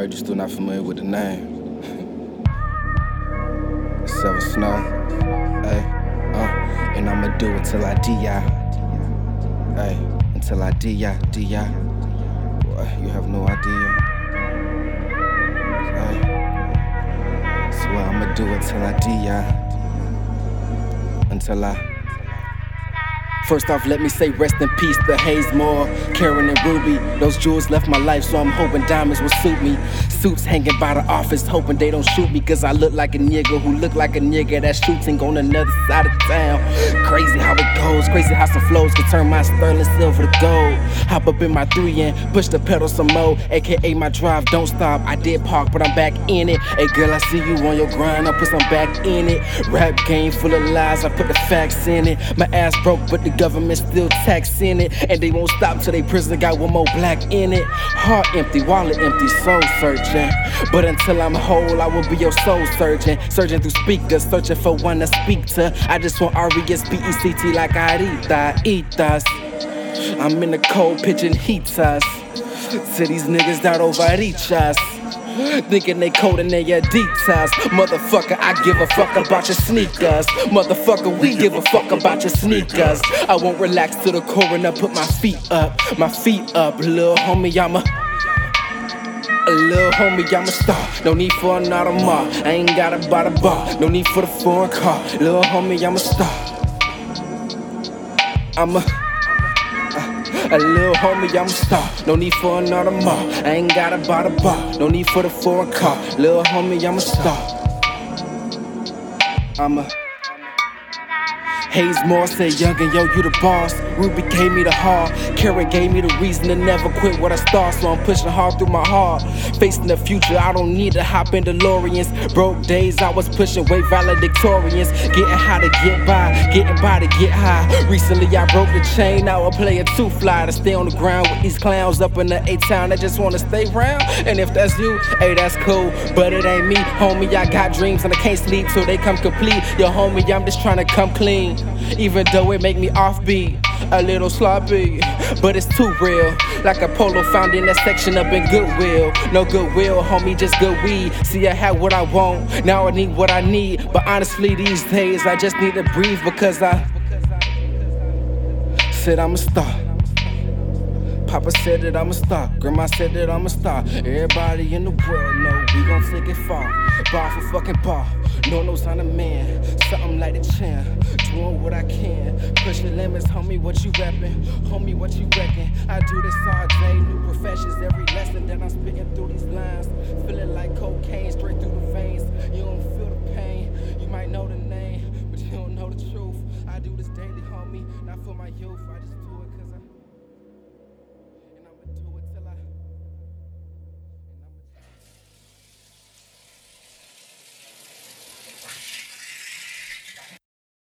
Heard you still not familiar with the name. Seven Snow. Hey, and I'ma do it till I die. Hey, until I die. Boy, you have no idea. Hey, swear I'ma do it till I die. Until I. First off, let me say rest in peace to Hazemore, Karen and Ruby. Those jewels left my life, so I'm hoping diamonds will suit me. Suits hanging by the office, hoping they don't shoot me, cause I look like a nigga who look like a nigga that's shooting on another side of town. Crazy how it goes, crazy how some flows can turn my sterling silver to gold. Hop up in my 3 and push the pedal some more, aka my drive don't stop. I did park, but I'm back in it. Hey girl, I see you on your grind, I'll put some back in it. Rap game full of lies, I put the facts in it. My ass broke, but the government still taxing it, and they won't stop till they prison got one more black in it. Heart empty, wallet empty, soul searching. But until I'm whole, I will be your soul surgeon. Searching through speakers, searching for one to speak to. I just want R-E-S-P-E-C-T like Arita, eat I'm in the cold pitching heat-us to these niggas that overreach us, thinking they coding their Adidas. Motherfucker, I give a fuck about your sneakers. Motherfucker, we give a fuck about your sneakers. I won't relax till the coroner put my feet up. Little homie, I'm a star. No need for another mark. I ain't gotta buy the bar. No need for the foreign car. Little homie, I'm a star. A little homie, I'm a star. No need for another mark. I ain't gotta buy the bar. No need for the foreign car. Little homie, I'm a star. Hazemore said, youngin', yo, you the boss. Ruby gave me the heart. Karen gave me the reason to never quit what I start. So I'm pushing hard through my heart. Facing the future, I don't need to hop in DeLoreans. Broke days, I was pushing weight valedictorians. Getting high to get by, getting by to get high. Recently I broke the chain, now I play a 2-fly to stay on the ground with these clowns up in the A-town that just wanna stay round. And if that's you, hey, that's cool, but it ain't me. Homie, I got dreams and I can't sleep till they come complete. Yo, homie, I'm just trying to come clean. Even though it make me offbeat, a little sloppy, but it's too real. Like a polo found in that section up in Goodwill. No goodwill, homie, just good weed. See, I had what I want, now I need what I need. But honestly, these days, I just need to breathe because I said I'm a star. Papa said that I'm a star, Grandma said that I'm a star. Everybody in the world know we gon' take it far. Bar for fucking bar, no sign of man. Something like the champ, doing what I can. Pushing limits, homie, what you rapping? Homie, what you reckon? I do this all day, new professions, every lesson that I'm spitting through these lines. Feeling like cocaine straight through the veins. You don't feel the pain, you might know the name, but you don't know the truth. I do this daily, homie, not for my youth, I just